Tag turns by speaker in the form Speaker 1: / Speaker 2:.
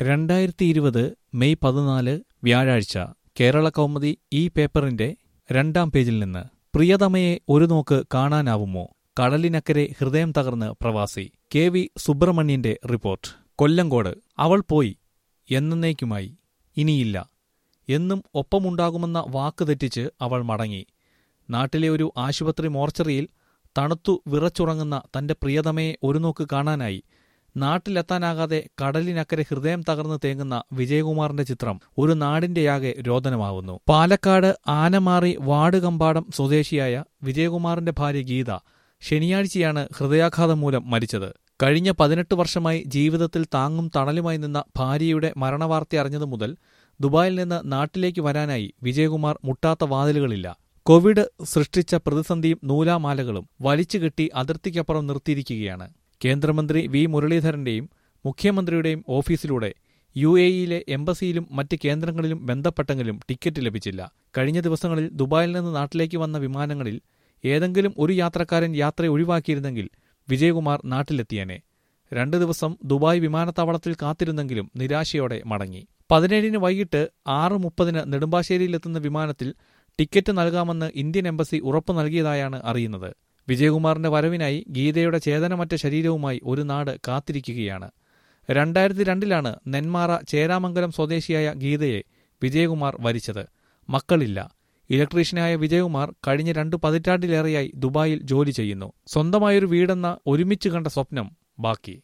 Speaker 1: 2020 May 14 വ്യാഴാഴ്ച കേരള കൗമുദി ഈ പേപ്പറിന്റെ 2-ാം പേജിൽ നിന്ന് പ്രിയതമയെ ഒരു നോക്ക് കാണാനാവുമോ? കടലിനക്കരെ ഹൃദയം തകർന്ന് പ്രവാസി. കെ.വി. സുബ്രഹ്മണ്യന്റെ റിപ്പോർട്ട്. കൊല്ലങ്കോട്. അവൾ പോയി, എന്നേക്കുമായി, ഇനിയില്ല. എന്നും ഒപ്പമുണ്ടാകുമെന്ന വാക്ക് തെറ്റിച്ച് അവൾ മടങ്ങി. നാട്ടിലെ ഒരു ആശുപത്രി മോർച്ചറിയിൽ തണുത്തു വിറച്ചുറങ്ങുന്ന തന്റെ പ്രിയതമയെ ഒരു നോക്ക് കാണാനായി നാട്ടിലെത്താനാകാതെ കടലിനക്കരെ ഹൃദയം തകർന്ന് തേങ്ങുന്ന വിജയകുമാറിന്റെ ചിത്രം ഒരു നാടിന്റെയാകെ രോദനമാകുന്നു. പാലക്കാട് ആനമാറി വാടുകമ്പാടം സ്വദേശിയായ വിജയകുമാറിന്റെ ഭാര്യ ഗീത ശനിയാഴ്ചയാണ് ഹൃദയാഘാതം മൂലം മരിച്ചത്. കഴിഞ്ഞ 18 വർഷമായി ജീവിതത്തിൽ താങ്ങും തണലുമായി നിന്ന ഭാര്യയുടെ മരണവാർത്ത അറിഞ്ഞതു മുതൽ ദുബായിൽ നിന്ന് നാട്ടിലേക്ക് വരാനായി വിജയകുമാർ മുട്ടാത്ത വാതിലുകളില്ല. കോവിഡ് സൃഷ്ടിച്ച പ്രതിസന്ധിയും നൂലാമാലകളും വലിച്ചുകെട്ടി അതിർത്തിക്കപ്പുറം നിർത്തിയിരിക്കുകയാണ്. കേന്ദ്രമന്ത്രി വി മുരളീധരന്റെയും മുഖ്യമന്ത്രിയുടെയും ഓഫീസിലൂടെ UAE-യിലെ എംബസിയിലും മറ്റ് കേന്ദ്രങ്ങളിലും ബന്ധപ്പെട്ടെങ്കിലും ടിക്കറ്റ് ലഭിച്ചില്ല. കഴിഞ്ഞ ദിവസങ്ങളിൽ ദുബായിൽ നിന്ന് നാട്ടിലേക്ക് വന്ന വിമാനങ്ങളിൽ ഏതെങ്കിലും ഒരു യാത്രക്കാരൻ യാത്ര ഒഴിവാക്കിയിരുന്നെങ്കിൽ വിജയകുമാർ നാട്ടിലെത്തിയേനെ. 2 ദിവസം ദുബായ് വിമാനത്താവളത്തിൽ കാത്തിരുന്നെങ്കിലും നിരാശയോടെ മടങ്ങി. 17-ന് വൈകിട്ട് 6:30 നെടുമ്പാശ്ശേരിയിലെത്തുന്ന വിമാനത്തിൽ ടിക്കറ്റ് നൽകാമെന്ന് ഇന്ത്യൻ എംബസി ഉറപ്പു നൽകിയതായാണ് അറിയുന്നത്. വിജയകുമാറിന്റെ വരവിനായി ഗീതയുടെ ചേതനമറ്റ ശരീരവുമായി ഒരു നാട് കാത്തിരിക്കുകയാണ്. 2002-ലാണ് നെന്മാറ ചേരാമംഗലം സ്വദേശിയായ ഗീതയെ വിജയകുമാർ വരിച്ചത്. മക്കളില്ല. ഇലക്ട്രീഷ്യനായ വിജയകുമാർ കഴിഞ്ഞ 2 പതിറ്റാണ്ടിലേറെയായി ദുബായിൽ ജോലി ചെയ്യുന്നു. സ്വന്തമായൊരു വീടെന്ന ഒരുമിച്ച് കണ്ട സ്വപ്നം ബാക്കി.